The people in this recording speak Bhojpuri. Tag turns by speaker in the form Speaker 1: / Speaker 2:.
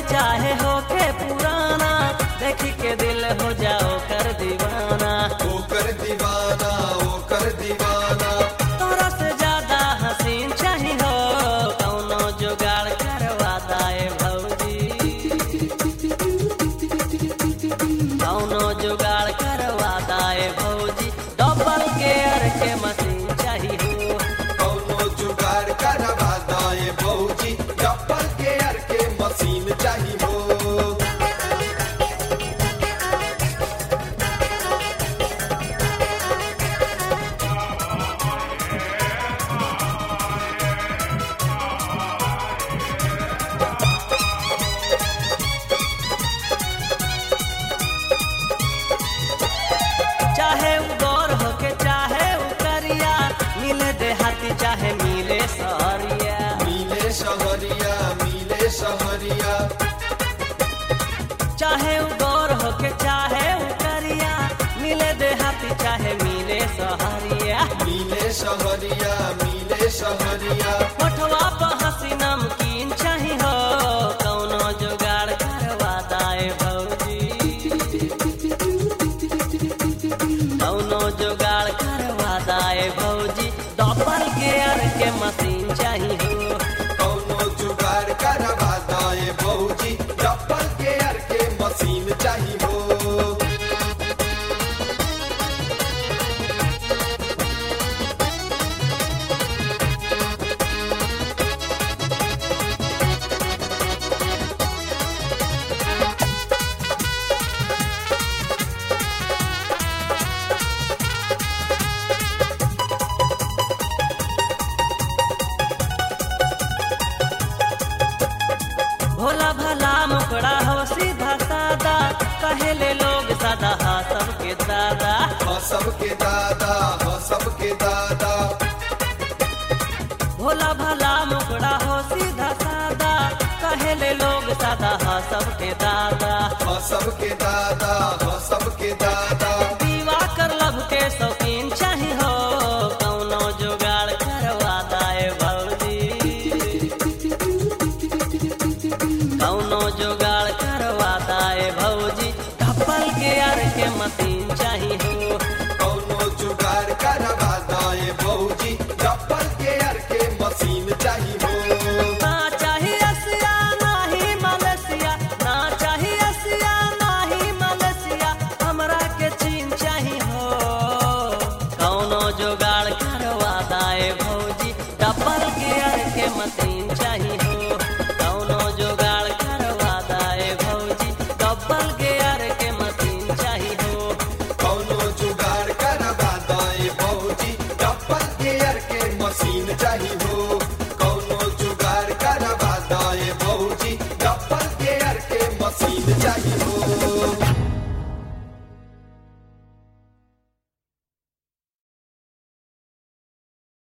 Speaker 1: चाहे होके पुराना, देखी के दिल हो जाओ कर दीवाना।
Speaker 2: ओकर दीवाना, ओकर दीवाना।
Speaker 1: तोरा से ज्यादा हसीन चाही हो, कौनो जुगाड़ करवा दाए भौजी, कौनो जुगाड़ करवा दाए भौजी। डबल गेयर के मशीन चाही हो,
Speaker 2: कौनो जुगाड़ करवा दाए भौजी। डबल गेयर के मशीन चाही हो।
Speaker 1: चाहे उ गौर होके चाहे उ करिया, मिले देहाती चाहे मिले सहरिया।
Speaker 2: मिले शहरिया, मिले शहरिया।
Speaker 1: चाहे उ गौर होके चाहे उ करिया, मिले देहाती चाहे मिले सहरिया।
Speaker 2: मिले शहरिया, मिले शहरिया।
Speaker 1: होठवा पर हंसी नमकीन चाही हो, कौनो जुगाड़ करवा दाए भौजी, कौनो जुगाड़ करवा दाए भौजी। डबल गेयर के मशीन चाही हो,
Speaker 2: कौनो जुगाड़ करवा दाए भौजी। डबल गेयर के मशीन चाही हो।
Speaker 1: भोला भला मुकड़ा हो सीधा सादा, कहेले लोग सादा हा सबके दादा।
Speaker 2: हाँ सबके दादा, हाँ सबके दादा।
Speaker 1: भोला भला मुकड़ा हो सीधा सादा, कहेले लोग सादा हा सबके दादा।
Speaker 2: हाँ सबके दादा, हाँ सबके दादा।
Speaker 1: दीवा कर लब के शौकीन चाही हो, कौनो जुगाड़ करवा दाए भौजी, कौनो जुगाड़ करवा दाए भौजी। डबल गेयर के मशीन चाही हो,
Speaker 2: कौनो जुगाड़ करवा दाए भौजी। डबल गेयर के मशीन चाही हो।
Speaker 1: ना चाही एशिया ना ही मलेशिया, ना चाही एशिया ना ही मलेशिया, हमरा के चीन चाही हो, कौनो जुगाड़ करवा दाए भौजी। डबल गेयर के मशीन चाही हो, कौनो जुगाड़ करवा दाए भौजी। डबल गेयर के मशीन चाही हो,
Speaker 2: कौनो जुगाड़ करवा दाए भौजी। डबल गेयर के मशीन चाही हो।